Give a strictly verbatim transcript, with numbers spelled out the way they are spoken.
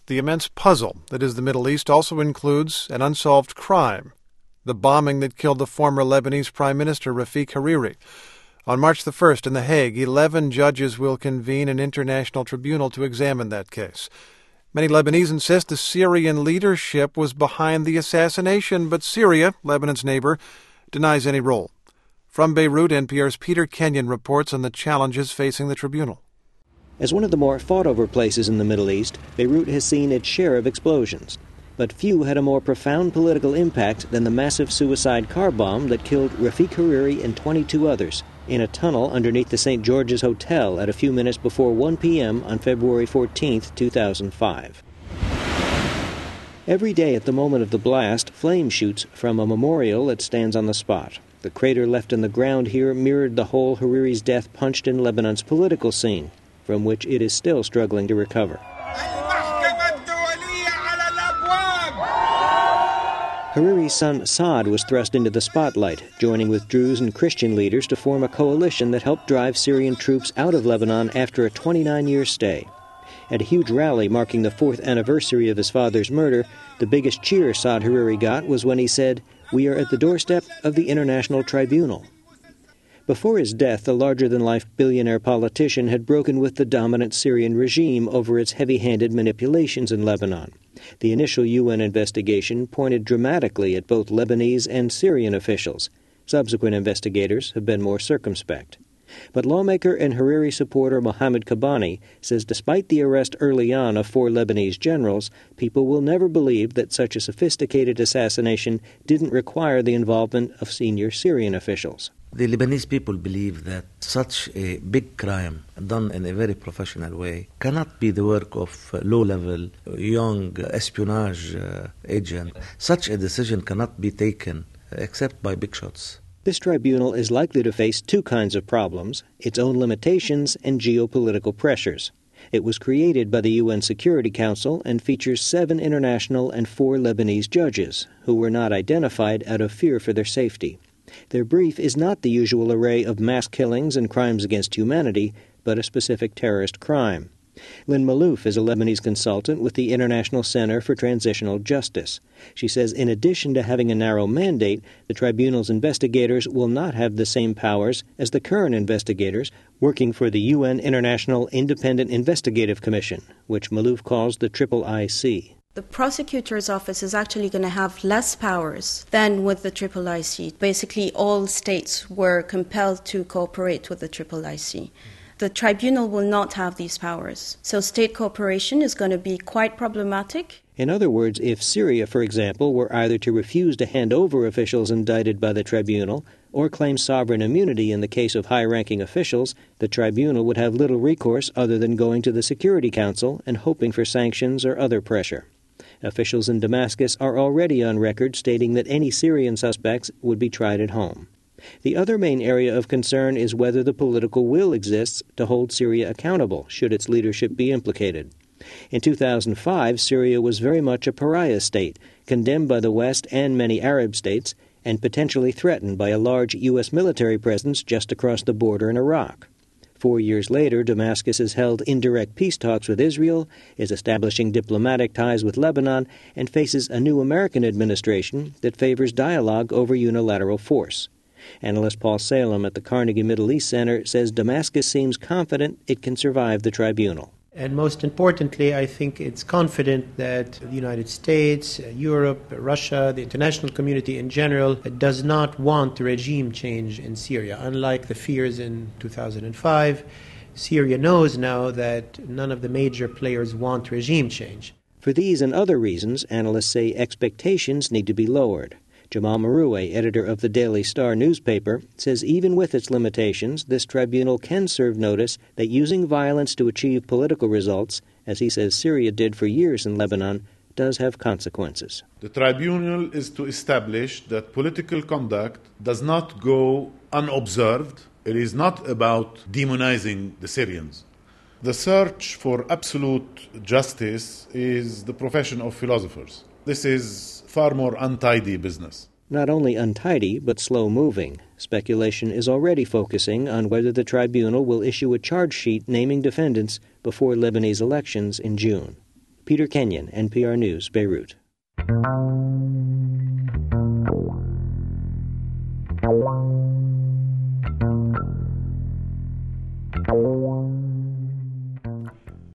the immense puzzle that is the Middle East also includes an unsolved crime, the bombing that killed the former Lebanese Prime Minister Rafik Hariri. On March the first in The Hague, eleven judges will convene an international tribunal to examine that case. Many Lebanese insist the Syrian leadership was behind the assassination, but Syria, Lebanon's neighbor, denies any role. From Beirut, N P R's Peter Kenyon reports on the challenges facing the tribunal. As one of the more fought-over places in the Middle East, Beirut has seen its share of explosions. But few had a more profound political impact than the massive suicide car bomb that killed Rafik Hariri and twenty-two others in a tunnel underneath the Saint George's Hotel at a few minutes before one p.m. on February fourteenth, two thousand five. Every day at the moment of the blast, flame shoots from a memorial that stands on the spot. The crater left in the ground here mirrored the hole Hariri's death punched in Lebanon's political scene, from which it is still struggling to recover. Hariri's son Saad was thrust into the spotlight, joining with Druze and Christian leaders to form a coalition that helped drive Syrian troops out of Lebanon after a twenty-nine-year stay. At a huge rally marking the fourth anniversary of his father's murder, the biggest cheer Saad Hariri got was when he said, "We are at the doorstep of the International Tribunal." Before his death, the larger-than-life billionaire politician had broken with the dominant Syrian regime over its heavy-handed manipulations in Lebanon. The initial U N investigation pointed dramatically at both Lebanese and Syrian officials. Subsequent investigators have been more circumspect. But lawmaker and Hariri supporter Mohammed Kabani says despite the arrest early on of four Lebanese generals, people will never believe that such a sophisticated assassination didn't require the involvement of senior Syrian officials. The Lebanese people believe that such a big crime done in a very professional way cannot be the work of a low-level, young espionage uh, agent. Such a decision cannot be taken except by big shots. This tribunal is likely to face two kinds of problems, its own limitations and geopolitical pressures. It was created by the U N Security Council and features seven international and four Lebanese judges, who were not identified out of fear for their safety. Their brief is not the usual array of mass killings and crimes against humanity, but a specific terrorist crime. Lynn Malouf is a Lebanese consultant with the International Center for Transitional Justice. She says in addition to having a narrow mandate, the tribunal's investigators will not have the same powers as the current investigators working for the U N International Independent Investigative Commission, which Malouf calls the Triple I C. The prosecutor's office is actually going to have less powers than with the Triple I C. Basically, all states were compelled to cooperate with the Triple I C. The tribunal will not have these powers. So state cooperation is going to be quite problematic. In other words, if Syria, for example, were either to refuse to hand over officials indicted by the tribunal or claim sovereign immunity in the case of high-ranking officials, the tribunal would have little recourse other than going to the Security Council and hoping for sanctions or other pressure. Officials in Damascus are already on record stating that any Syrian suspects would be tried at home. The other main area of concern is whether the political will exists to hold Syria accountable should its leadership be implicated. In two thousand five, Syria was very much a pariah state, condemned by the West and many Arab states, and potentially threatened by a large U S military presence just across the border in Iraq. Four years later, Damascus has held indirect peace talks with Israel, is establishing diplomatic ties with Lebanon, and faces a new American administration that favors dialogue over unilateral force. Analyst Paul Salem at the Carnegie Middle East Center says Damascus seems confident it can survive the tribunal. And most importantly, I think it's confident that the United States, Europe, Russia, the international community in general does not want a regime change in Syria. Unlike the fears in two thousand five, Syria knows now that none of the major players want regime change. For these and other reasons, analysts say expectations need to be lowered. Jamal Maroué, editor of the Daily Star newspaper, says even with its limitations, this tribunal can serve notice that using violence to achieve political results, as he says Syria did for years in Lebanon, does have consequences. The tribunal is to establish that political conduct does not go unobserved. It is not about demonizing the Syrians. The search for absolute justice is the profession of philosophers. This is far more untidy business. Not only untidy, but slow-moving. Speculation is already focusing on whether the tribunal will issue a charge sheet naming defendants before Lebanese elections in June. Peter Kenyon, N P R News, Beirut. Thank you.